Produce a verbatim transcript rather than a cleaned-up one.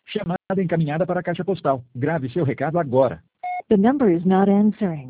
Chamada encaminhada para a caixa postal. Grave seu recado agora. The number is not answering.